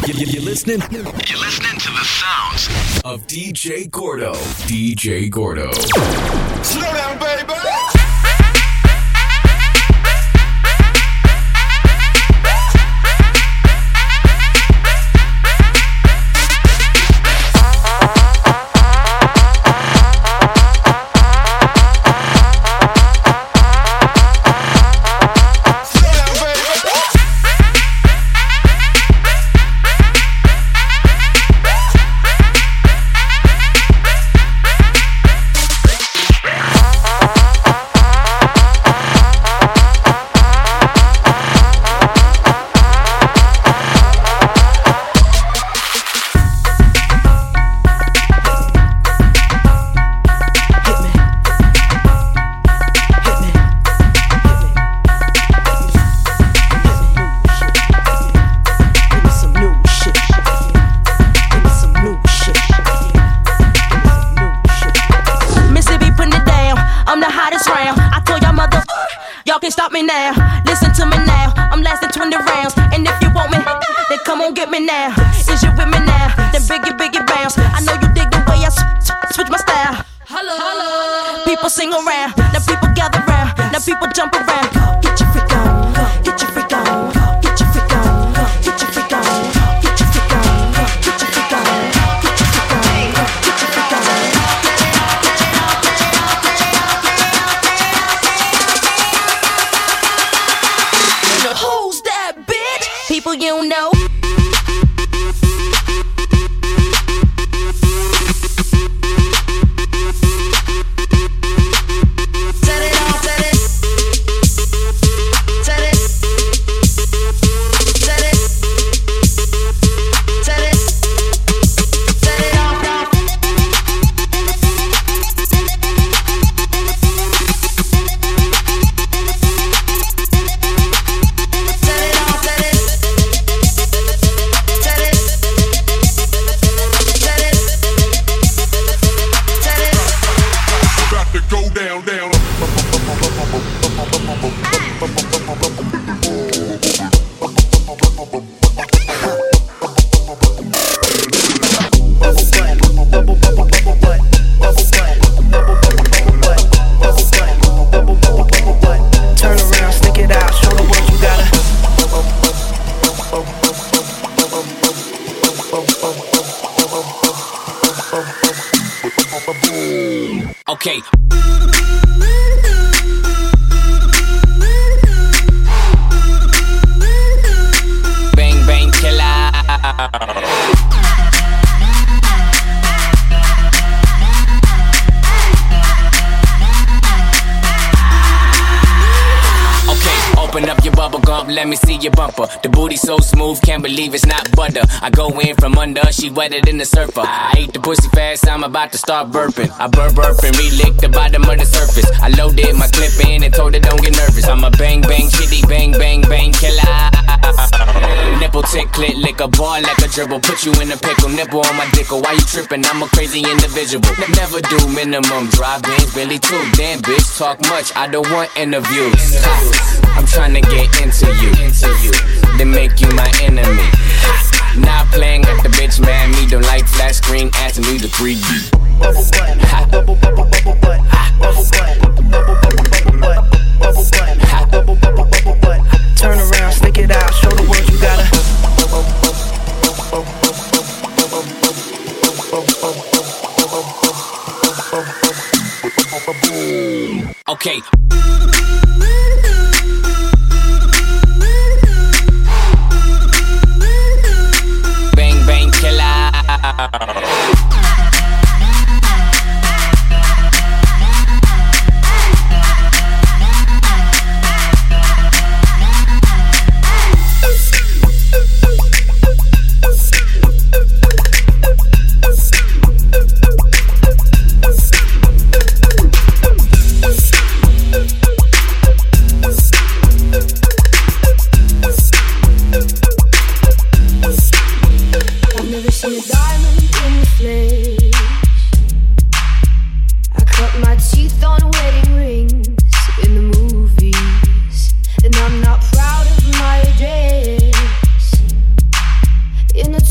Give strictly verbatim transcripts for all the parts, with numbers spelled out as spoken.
You're listening? You're listening to the sounds of D J Gordo. D J Gordo. Slow down, baby! Stop me now, listen to me now. I'm lasting twenty rounds, and if you want me, then come on get me now. Is you with me now? Then biggie biggie bounce. I know you dig the way I sw- sw- switch my style. Hello, hello. People sing around, now people gather round, now people jump around. Get your freak on, get your freak on, get your freak on, get your freak on, get your freak on, get your freak on, get your freak on, get your freak on. Who's that bitch? People you know. Set it off, set it. Set it. Set it. Set it. Set it off, off. Okay. Bang bang killer. Open up your bubble gum, let me see your bumper. The booty so smooth, can't believe it's not butter. I go in from under, she wetter than the surfer. I ate the pussy fast, I'm about to start burping. I burp burp and re-lick the bottom of the surface. I loaded my clip in and told her don't get nervous. I'm a bang bang chitty, bang bang bang killer. Nipple tick, clit, lick a ball like a dribble. Put you in a pickle, nipple on my dickle. Why you tripping? I'm a crazy individual. Never do minimum drive-ins, Billy too. Damn bitch, talk much, I don't want interviews. I'm trying to get into you, then make you my enemy. Not playing at the bitch, man. Me don't like flat screen, asking me to three D. Bubble butt, bubble bubble bubble butt, bubble butt, bubble bubble bubble butt, bubble butt, bubble bubble bubble butt. Turn around, stick it out, show the world you gotta. Okay. Bang bang killer. In the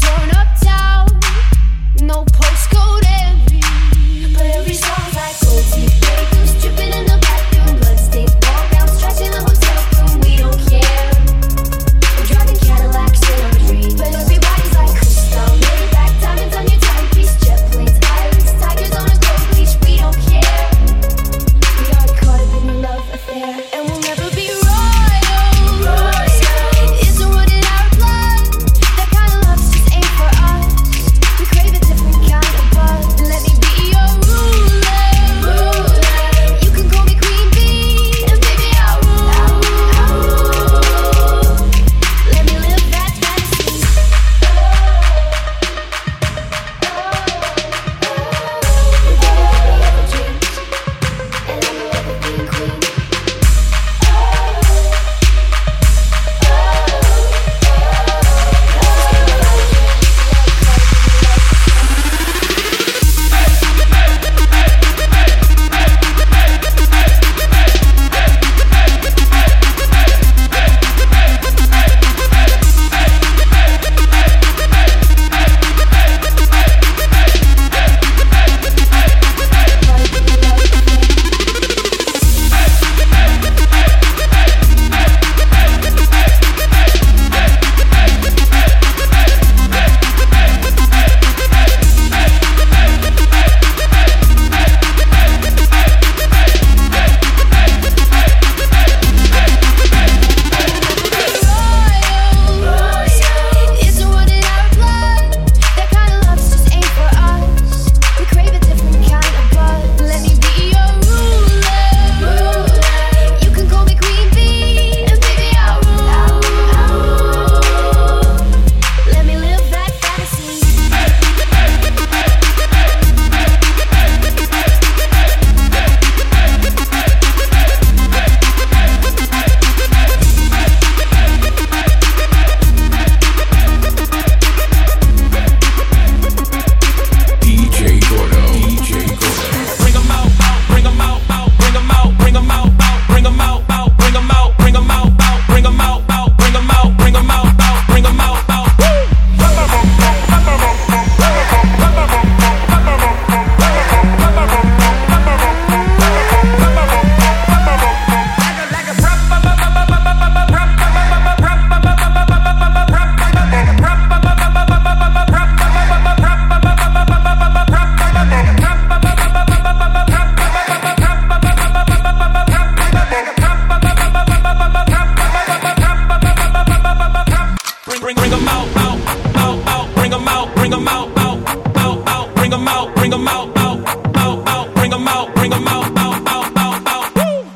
bring 'em out, out, out, out, bring 'em out, bring 'em out, out, out, out, bring 'em out, bring 'em out, out, out, out, out.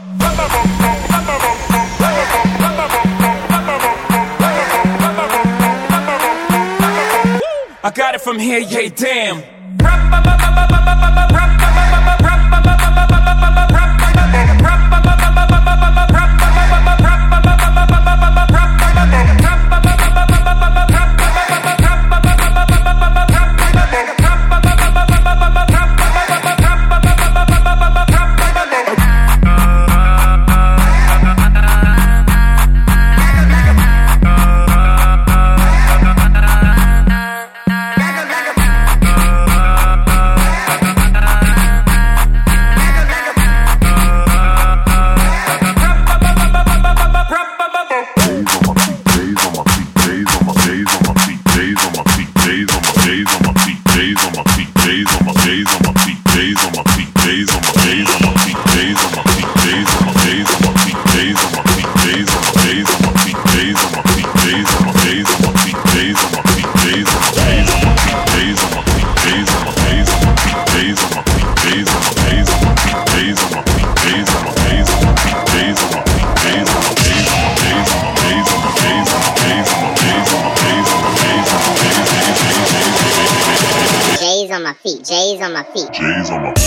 I got it from here, yeah, damn. J's on my feet. J's on my feet.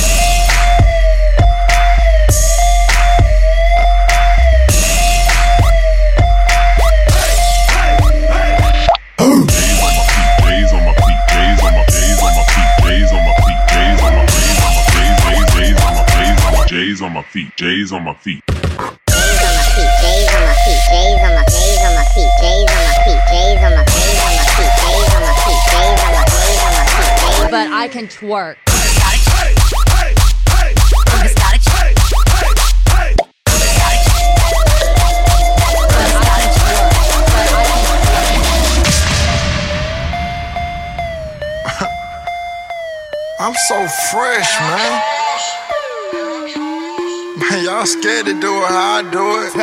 J's on my feet, J's on my feet. J's on my feet, J's on my feet, J's on my J's on my feet, J's on my feet, J's on my J's on my feet, J's on my feet, J's on my J's on my feet. But I can twerk. I'm so fresh, man. Man, y'all scared to do it how I do it.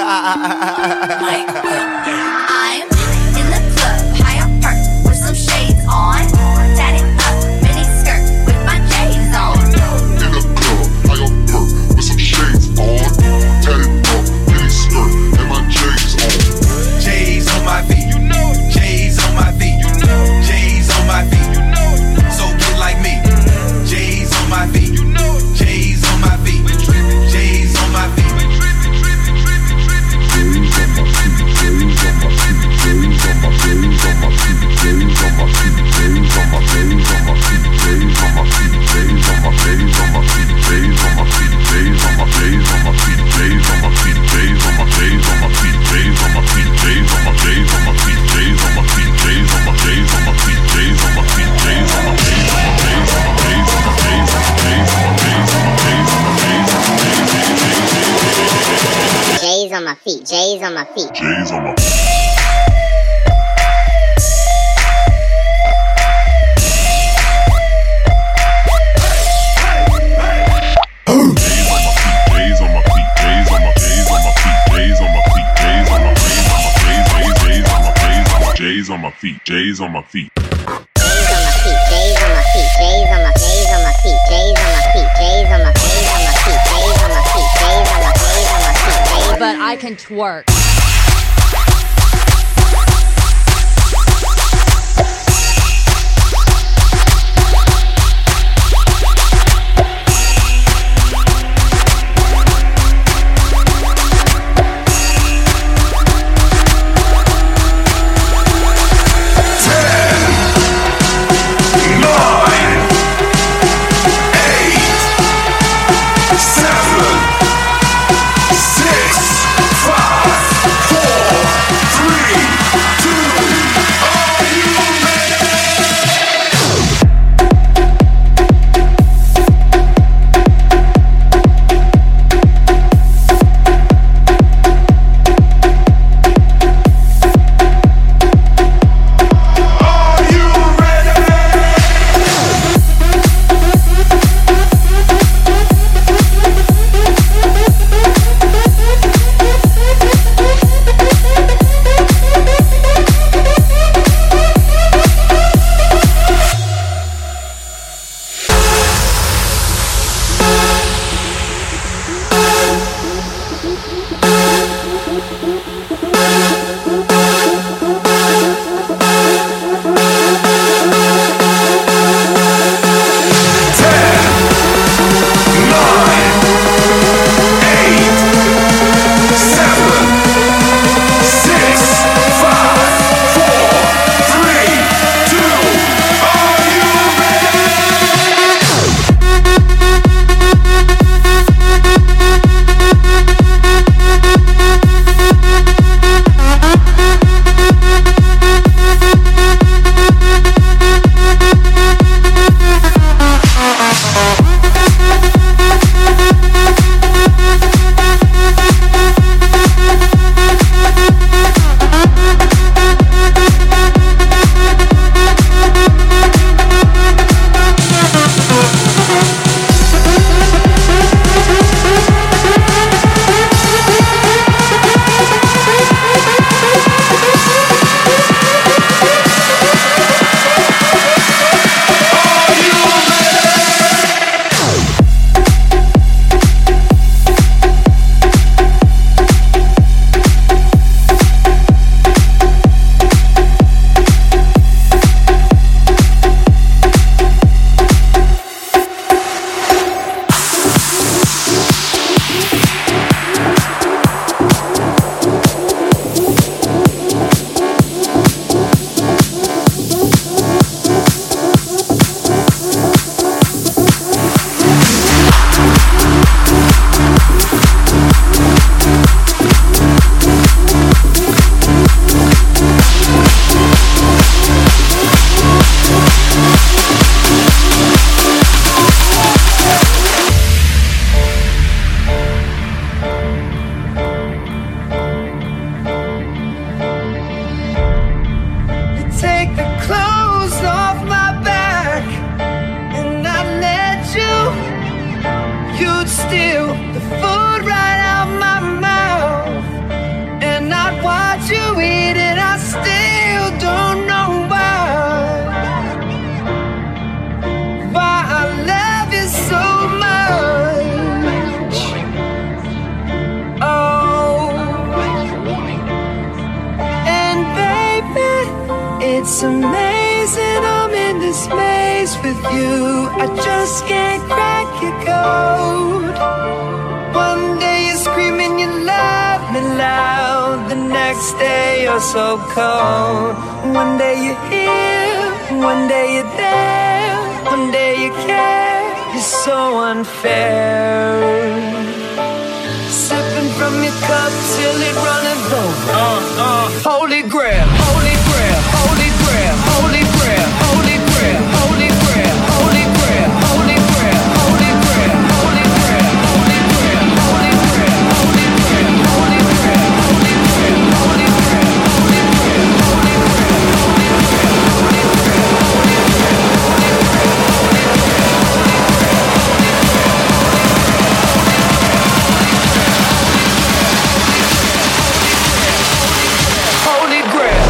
I'm in the club, high up perk, with some shades on. Tatted up, mini skirt, with my J's on. In the club, high up perk, with some shades on. Tatted up, mini skirt, and my J's on. J's on my feet, you know it. J's on my feet, you know it. J's on my feet, you know it. So get like me. J's on my feet, you know it. J's on my feet, J's on my feet. J's on my feet, J's on my feet. J's on my feet. J's on my feet, J's on my feet. J's on my feet, J's on my feet, J's on my J's on my feet, J's on my feet, J's on my J's on my feet, J's on my feet, J's on my J's on my feet. But I can twerk. Seven, six, five. steal the food right out my mouth, and I'd watch you eat it. I still don't know why, why I love you so much. Oh, and baby, it's amazing I'm in this maze with you. I just can't crack your code. One day you're screaming you love me loud, the next day you're so cold. One day you're here, one day you're there, one day you care. You're so unfair. Sipping from your cup till it runneth over. Uh, uh. Holy grail, holy grail, holy grail, holy grail, holy grail, holy grail, holy grail, holy grail, holy grail, holy grail, holy grail, holy grail, holy grail, holy grail, holy grail, holy grail, holy grail, holy Holy grail.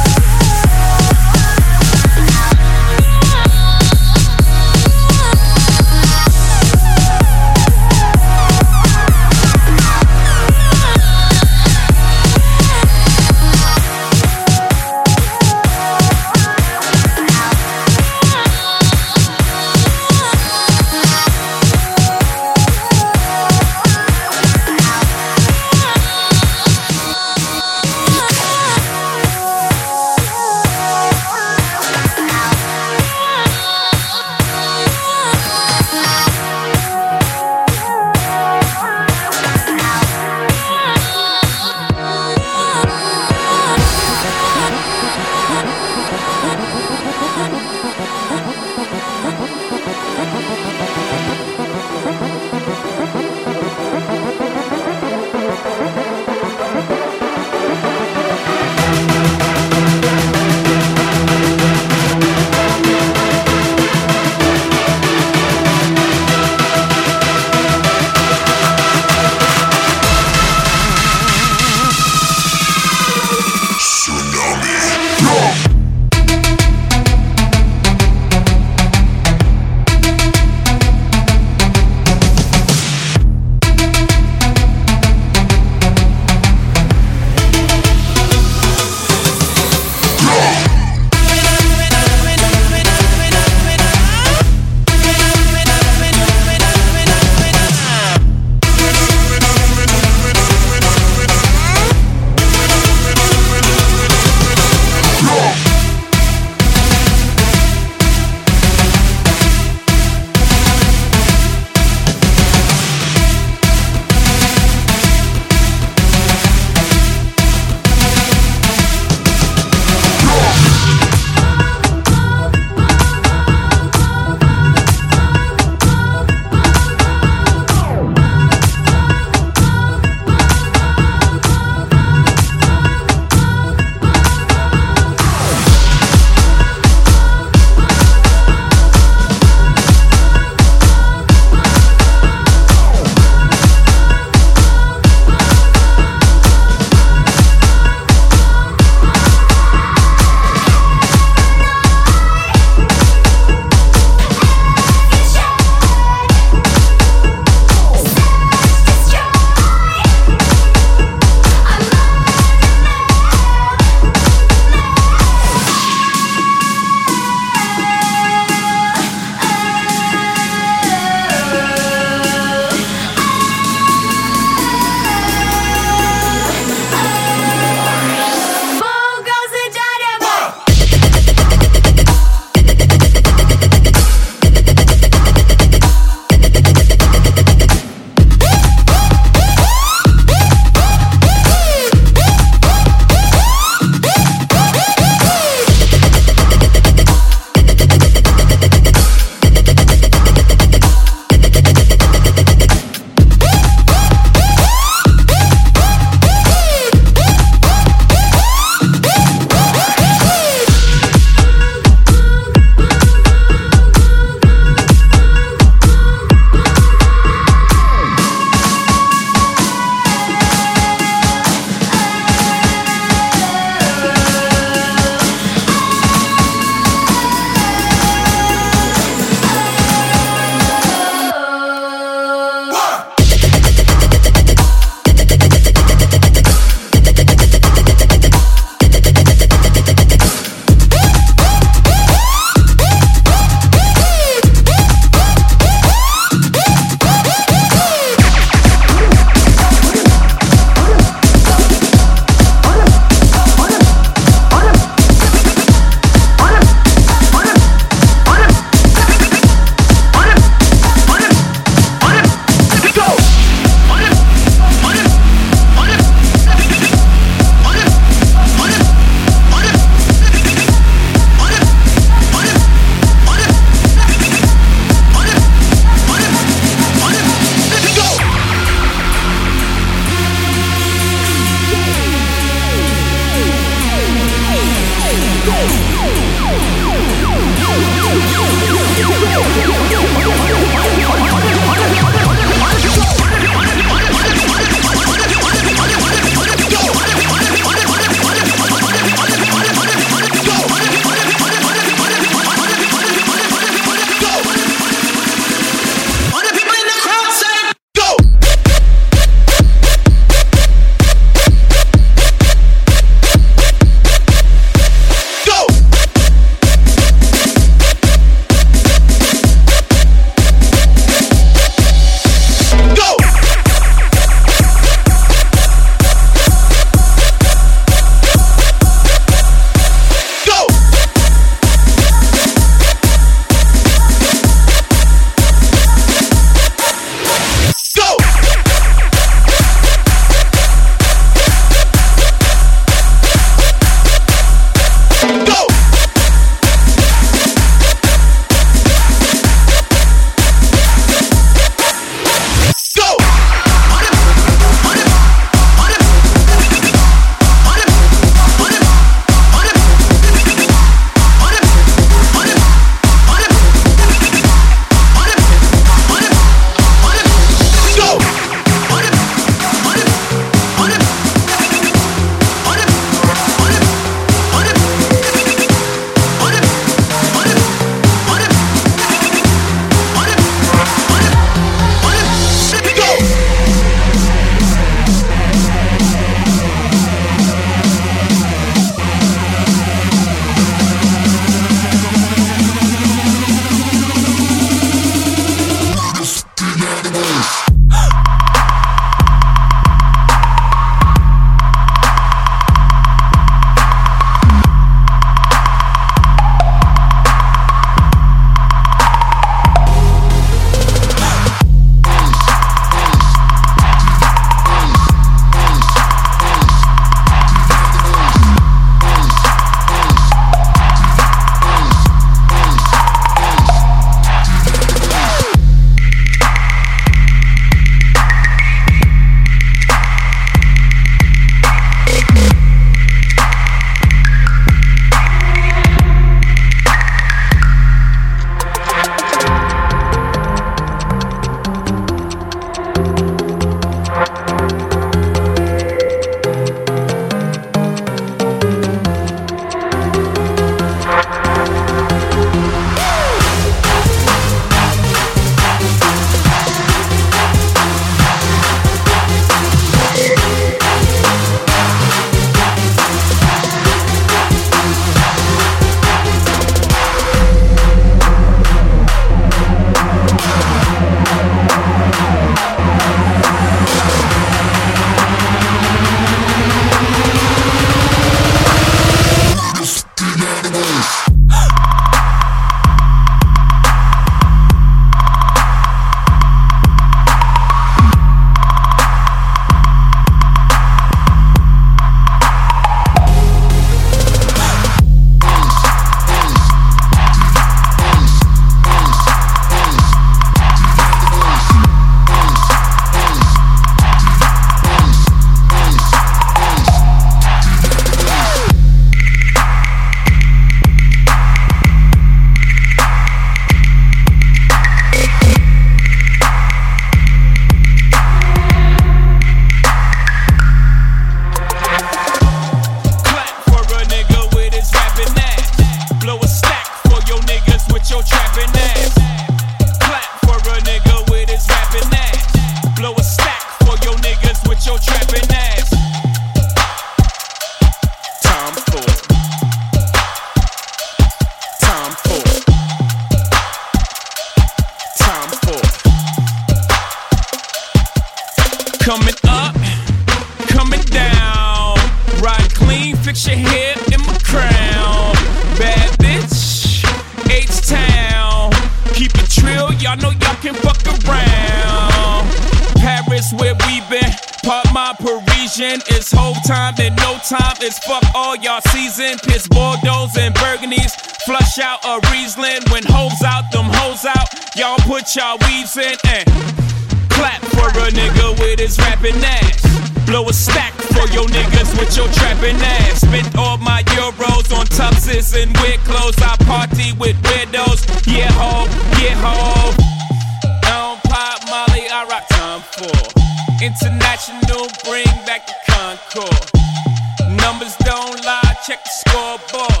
put your hair in my crown. Bad bitch, H-Town. Keep it trill, y'all know y'all can fuck around. Paris where we been, pop my Parisian. It's whole time and no time, it's fuck all y'all season. Piss Bordeaux and Burgundies, flush out a Riesling. When hoes out, them hoes out, y'all put y'all weaves in and clap for a nigga with his rapping ass. Blow a stack for your niggas with your trapping ass. Spent all my euros on tuxes and weird clothes. I party with weirdos. Yeah, ho, yeah, ho. I don't pop Molly, I rock time for international, bring back the Concord. Numbers don't lie, check the scoreboard.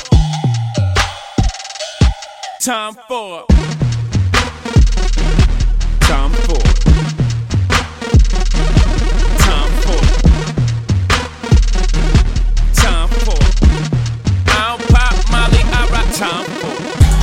Time for Time for Time for Time for I don't pop Molly, I rock time for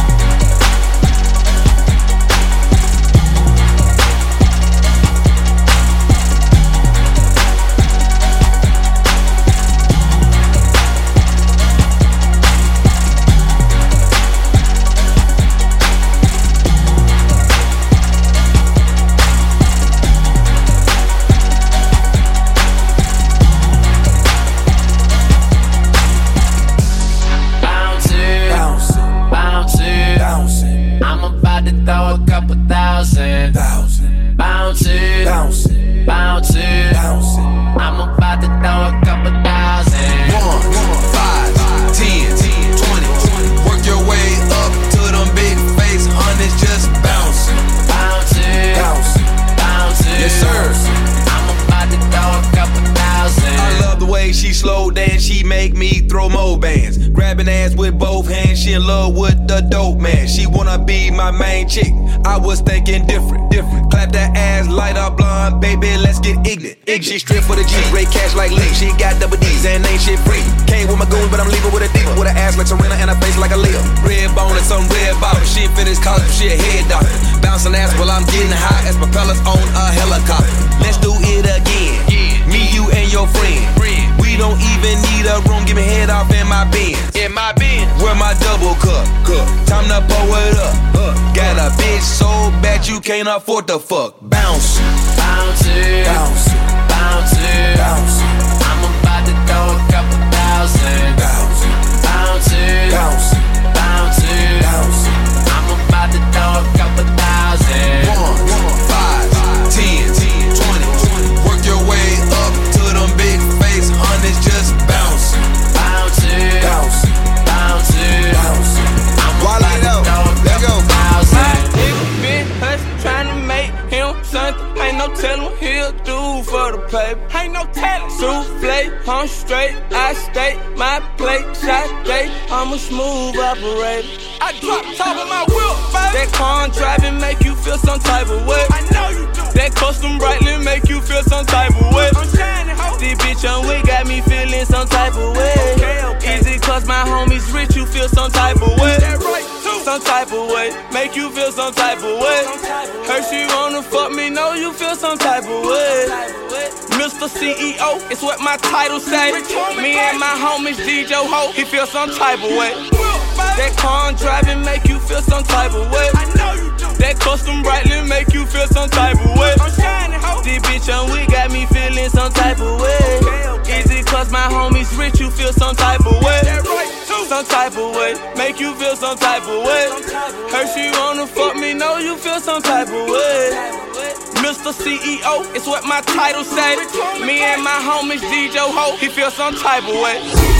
throw a couple thousand, thousand. Bounce it, bounce it, bounce it, bounce it. I'm about to throw a couple thousand. One, five, ten, twenty. Work your way up to them big face hundreds, just bounce it, bounce it, bounce it, bounce it. Yes, sir. I'm about to throw a couple thousand. I love the way she slow dance, she make me throw more bands. Grabbing ass with both hands, she in love with the dope man. She wanna be my main chick. I was thinking different, different. Clap that ass, light up blonde, baby, let's get ignorant. ignorant. She strip for the G, break cash like Lee. She got double D's and ain't shit free. Came with my goons, but I'm leaving with a diva. With an ass like Serena and a face like a Leo. Red bone and some red bottom. She finished college, she a head doctor. Bouncing ass while I'm getting high as propellers on a helicopter. Let's do it again. Me, you, and your friend. We don't even need a room, give me head off in my Benz. In my Benz. Where my double cup, cup. Time to pour it up. Uh, got a bitch so bad you can't afford to fuck. Bounce, bounce it, bounce it, bounce it, bounce it. I'm about to throw a couple thousand. Bounce it, bounce it, bounce it, bounce it, bounce it. I'm about to throw a couple thousand. One, five, ten, twenty. Work your way up to them big face hundreds, just bounce, bounce it, bounce it, bounce it, bounce it. I'm While about I to know, throw a let go. couple thousand. My nigga been hustling, trying to make him something. Ain't no telling what he'll do for the paper. Ain't no telling. Souffle, I'm straight, I stay. My plate, shot day, I'm a smooth operator. I drop top of my wheel, baby. That car driving make you feel some type of way. I know you do. That custom brightly make you feel some type of way. I'm shining, ho. This bitch on we got me feeling some type of way. Okay, okay. Is it cause my homies rich, you feel some type of way? That right, too. Some type of way, make you feel some type of way. Her she wanna fuck me, know you feel some type of way. Mister C E O, it's what my title say. Me and my homies D J Ho, he feel some type of way. That car driving make you feel some type of way. I know you do. That custom brightly make you feel some type of way. I'm shining, ho. This bitch on we got me feeling some type of way. Okay, okay. Is it cause my homies rich, you feel some type of way? That right, too. Some type of way, make you feel some type of way. Her she wanna fuck me, know you feel some type of way. Mister C E O, it's what my title say. Me and my homies D J Ho, he feel some type of way.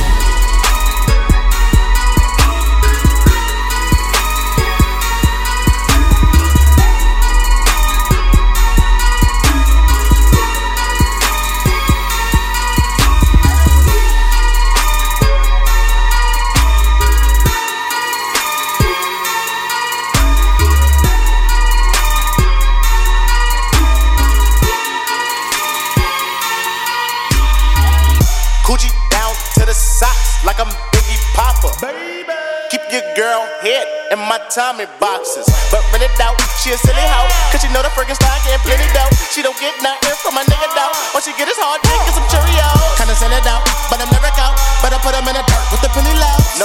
Coochie down to the socks like I'm Biggie Popper. Baby. Keep your girl head in my Tommy boxes. But rent it out, she a silly hoe. Cause she know the freaking style getting plenty dough. She don't get nothing from a nigga though. All she get is hard dick and some Cheerios. Kinda send it out, but I'm never out. But I put them in a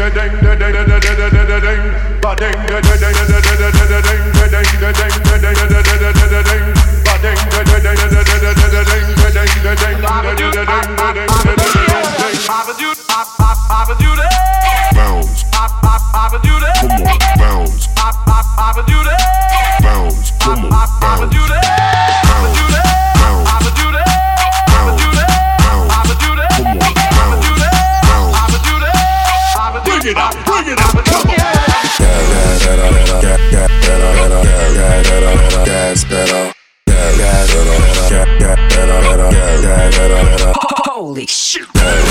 Holy shit.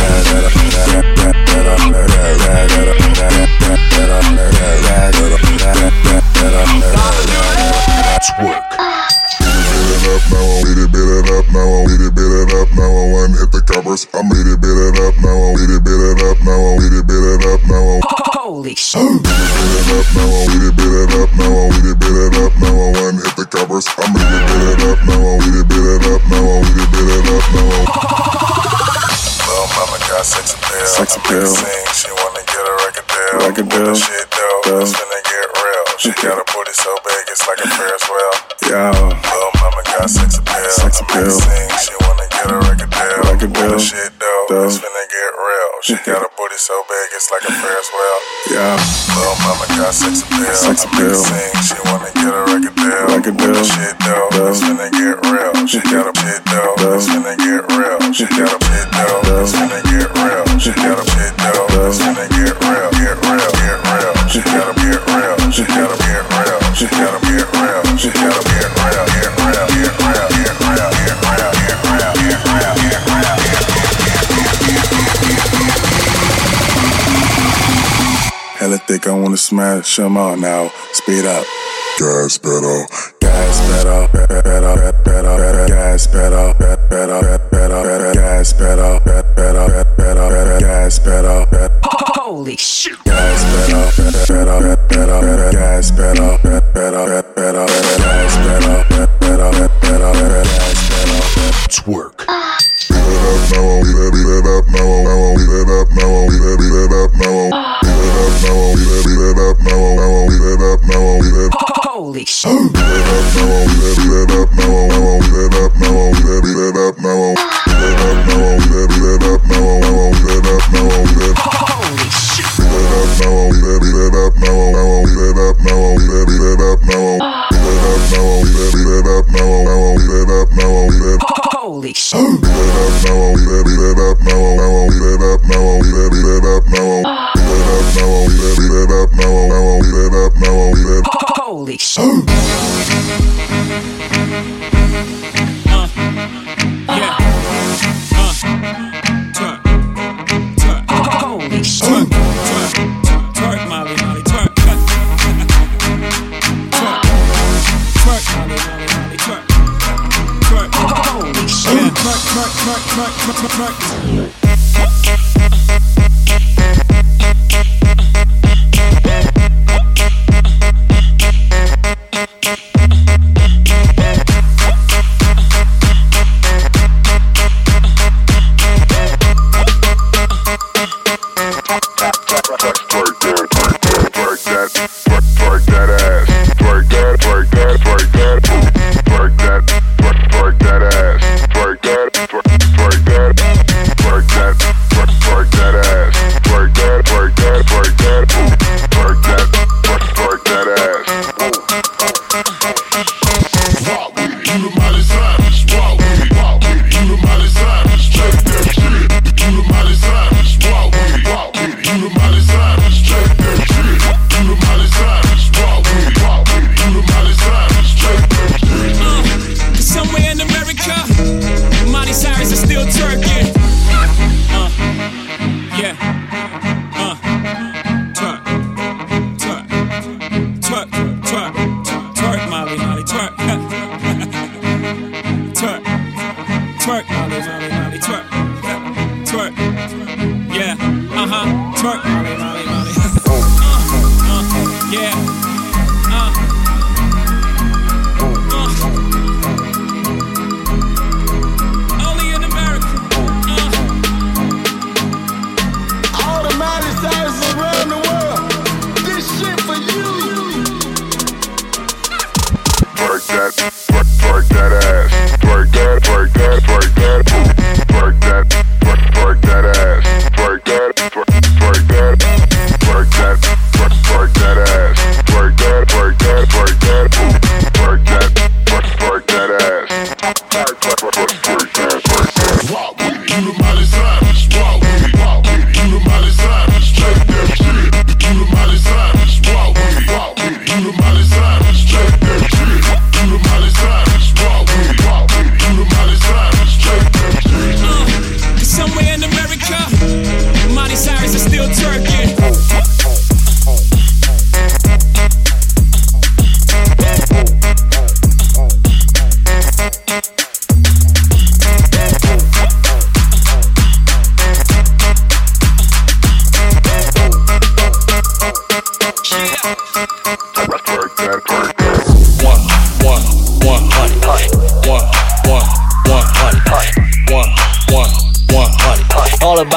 Twerk. Beat it, beat it up now, beat it, beat it up now, one hit the covers. I made it, beat it up now, beat it, beat it up now, beat it, beat it up now. Holy shit. Beat it up now, beat it, beat it up now, beat it, beat it up now, one hit the covers. I made it, beat it up now, beat it, beat it up now, beat it, beat it up now. Little mama got sex appeal, sex appeal. Sing, she wanna get a record deal, record deal. Shit though, it's finna get real. She got a booty so big it's like a Ferris wheel. Yeah. Little mama got sex appeal, sex appeal. Sing, she wanna get a record deal, record deal. Shit though, it's finna get real. She got a booty so big it's like a Ferris wheel. Yeah. Little mama got sex appeal, sex appeal. Sing, she wanna get a record deal, record deal. Shit though, it's finna get real. She got a shit though, it's finna get real. She got a shit though, it's finna get real. She got a shit though, it's finna get real. Get real, get real. She gotta get real. She gotta get real. She gotta get real. She gotta get real. Get real, get real, get real, get real, get real, get real, get real, Hella thick, I wanna smash them all now. Speed up. Gas pedal. Gas pedal. Pedal, pedal, pedal, gas pedal. Pedal, pedal, gas pedal. Pedal, pedal, gas pedal. Holy shit. Gas pedal. Pedal, pedal, gas pedal. Pedal, pedal, gas pedal. Pedal, pedal, gas pedal. Twerk. Beat it up now, beat it, beat it up now, beat it up now, beat it, beat it up now, beat it up now, beat it, beat it up now, beat it up now, beat it. Holy shit. Beat it up now, beat it, beat it up now, beat it up now, beat it, beat it up now, beat it up now, beat it, beat it up now, beat it up now, beat it. Holy shit. Beat it up now, beat it, beat it up now, beat it up now, beat it, beat it up now, beat it up now, beat it, beat it up now, beat it up now, beat it. Holy shit. Beat it up now, beat it, beat it up now, beat it up now, beat it, beat it up now, beat it up now, beat it, beat it up now, beat it up now, beat it. Holy shit. Uh, yeah. Uh, twerk, twerk. Holy shit. Twerk, twerk, twerk, Molly, Molly, twerk. Twerk, twerk, Molly, Molly, Molly, twerk. Twerk. Holy shit. Yeah, twerk, twerk, twerk, twerk, twerk, twerk. Molly Savage, check that shit. You the Molly Savage.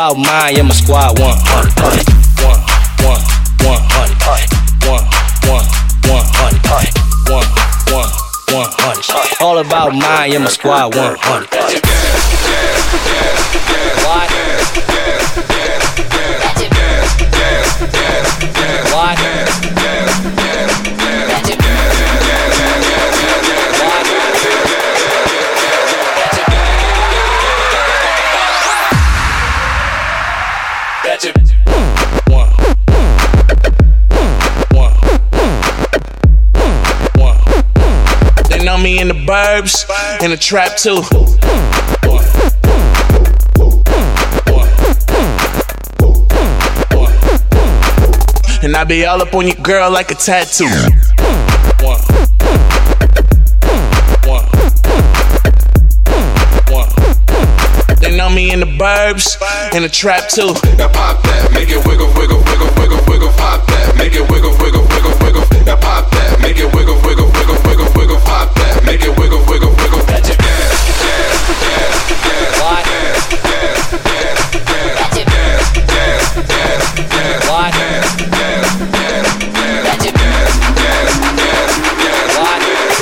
about mine, yeah, my squad one hundred. One, one, one hundred. One, one, one hundred. One, one, one hundred. All about mine, yeah, my squad one hundred. What? What? One, one, one. They know me in the burbs, in the trap too. One, one, one. And I be all up on your girl like a tattoo. One, one, one. They know me in the burbs, in the trap too. Now pop that, make it wiggle, wiggle, wiggle, wiggle, wiggle. Pop that, make it wiggle, wiggle, wiggle, wiggle. Now pop that, make it wiggle, wiggle, wiggle, wiggle, wiggle. Pop that, make it wiggle, wiggle, wiggle. That's it. Gas, gas, gas, gas. What? Gas, gas, gas, gas. That's it. Gas, gas, gas, gas. What? Gas, gas, gas, gas. That's it. Gas, gas, gas, gas. What?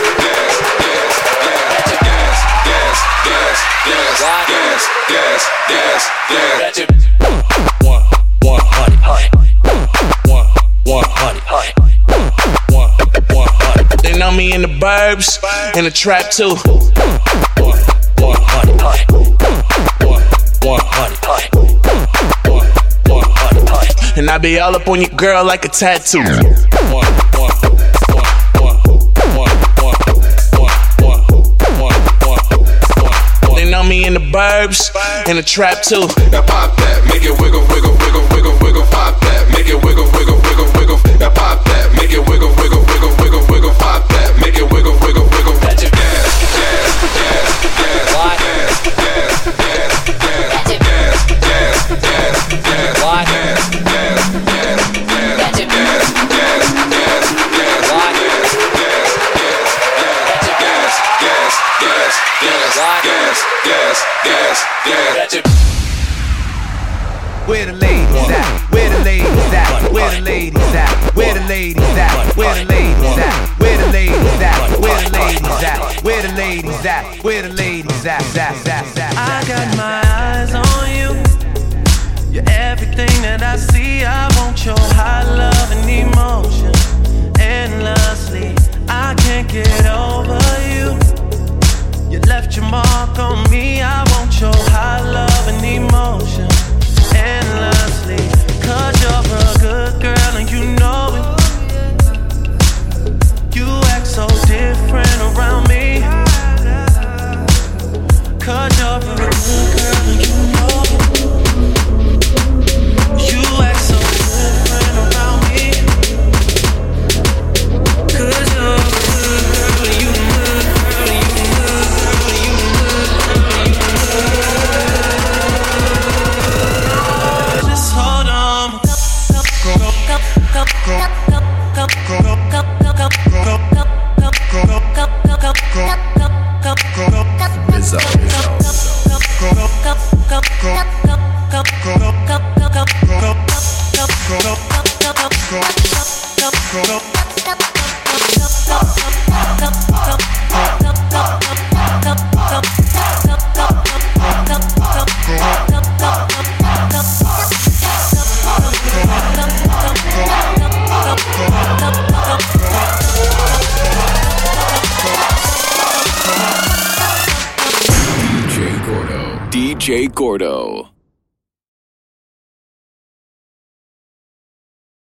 That's it. Gas, gas, gas, gas. What? Gas, gas, gas, gas. That's it. One, one hundred. One, one hundred. One, one hundred. They know me in the burbs, in the trap too. One, one hundred. One, one hundred. One, one hundred. And I be all up on your girl like a tattoo. One, one, one, one, one, one, one, one, one, one. They know me in the burbs, in the trap too. Now pop that, make it wiggle, wiggle, wiggle, wiggle, wiggle. Pop that, make it wiggle, wiggle, wiggle, wiggle. Now pop that, make it wiggle, wiggle, wiggle, wiggle, wiggle. Pop that, make it wiggle, wiggle, wiggle. That's it. Gas, gas, gas, gas. What? Gas, gas, gas, gas. That's it. Gas, gas, gas, gas. What? Gas, gas, gas, gas. That's it. Gas, gas, gas, gas. What? Gas, gas, gas, gas, gas. What? Gas, gas, gas, gas. That's it. Where the ladies at? Where the ladies at? Where the ladies at? Where the ladies at? Where the ladies at? Where the ladies at? Where the ladies at? Where the ladies at? Where the ladies at? Zap, zap, zap. I got my eyes on you. You're everything that I see. I want your high love and emotion endlessly. I can't get over you. You left your mark on me. I want your high love and emotion endlessly. Cause you're a good girl and you know it. You act so different around me. Cause you're a good girl and you know it. You act so different around me. Cause you're a good girl and you know it. Just hold on. Rizzo, D J Gordo.